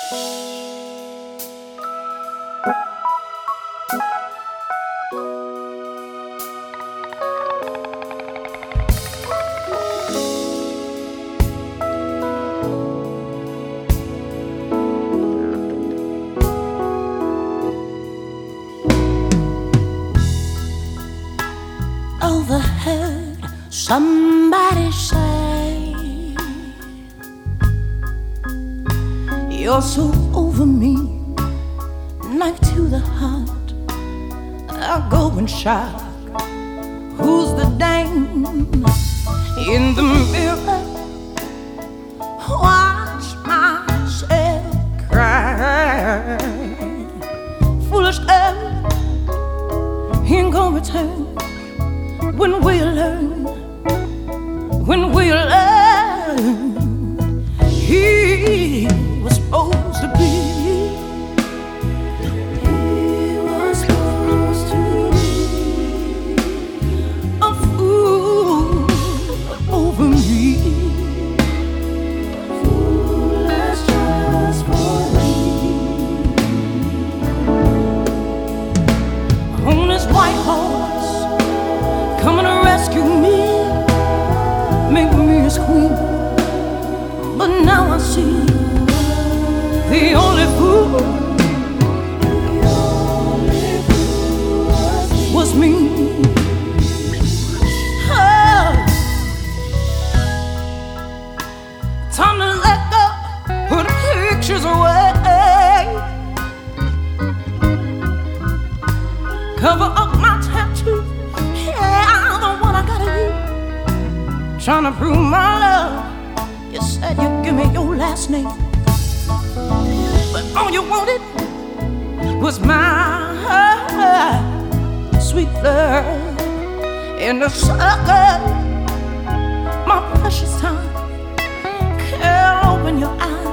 Overheard somebody say, you're so over me, knife to the heart. I'll go and shout, who's the dame? In the mirror, watch myself cry. Foolish girl, ain't gonna return. When we learn, when we learn, he was supposed to be. He was supposed to be a fool over me. Foolish just for me. On his white horse, coming to rescue me, make me his queen. But now I see the only fool was me. Oh, time to let go, put the pictures away, cover up my tattoo. Trying to prove my love. You said you'd give me your last name, but all you wanted was my sweet love. And the sucker, my precious time, can't open your eyes.